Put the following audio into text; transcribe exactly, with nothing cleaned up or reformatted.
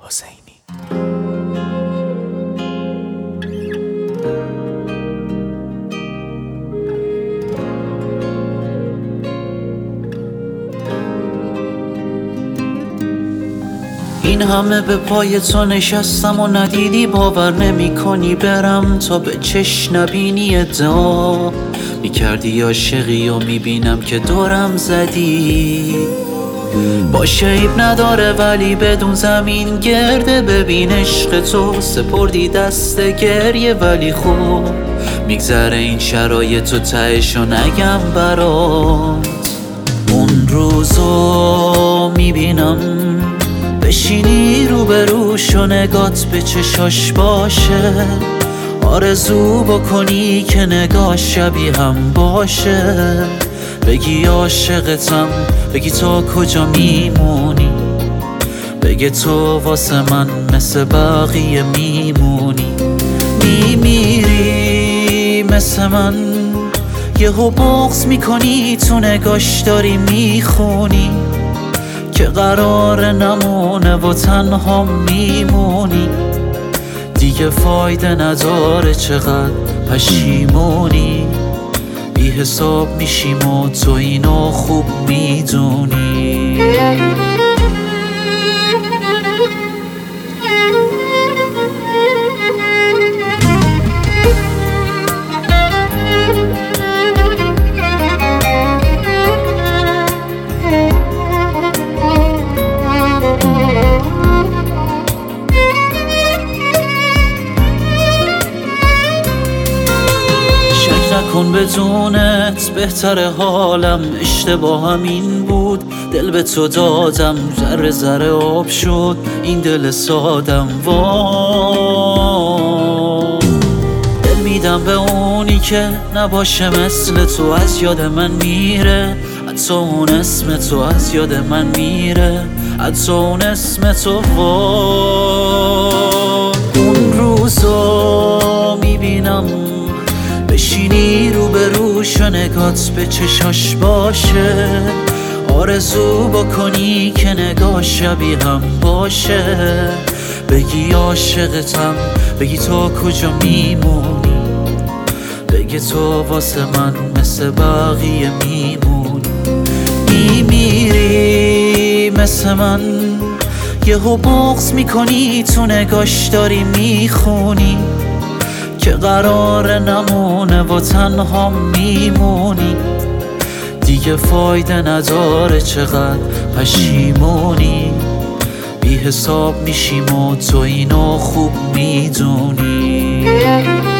حسینی. این همه به پای تو نشستم و ندیدی، باور نمی کنی برم تا به چش نبینی. ادعا میکردی عاشقی و میبینم که دورم زدی. باشه عیب نداره ولی بدون زمین گرده. ببین عشق تو سپردی دست گریه، ولی خوب میگذره این شرایط و تهشو نگم برات. اون روزو میبینم بشینی رو به روش و نگات به چشاش باشه، آرزو بکنی که نگاه شبیه هم باشه. بگی عاشقتم، بگی تو کجا میمونی، بگی تو واسه من مثل بقیه میمونی. میمیری مثل من، یهو بغض میکنی تو نگاش داری میخونی که قرار نمونه و تنها میمونی. دیگه فایده نداره چقدر پشیمونی، بی حساب میشیم و تو اینو خوب میدونی. نکن بدونت بهتر حالم، اشتباهم این بود دل به تو دادم. ذره ذره آب شد این دل سادم. وای دل میدم به اونی که نباشه مثل تو، از یاد من میره حتی اون اسم تو، از یاد من میره حتی اون اسم تو. وای اون روزا میبینم بشینی رو به روش و نگات به چشاش باشه، آرزو بکنی که نگاه شبیه هم باشه. بگی عاشقتم، بگی تو کجا میمونی، بگی تو واسه من مثل بقیه میمونی. میمیری مثل من، یهو بغض میکنی تو نگاش داری میخونی که قرار نمونه و تنها میمونی. دیگه فایده نداره چقدر پشیمونی، بی حساب میشیم و تو اینو خوب میدونی.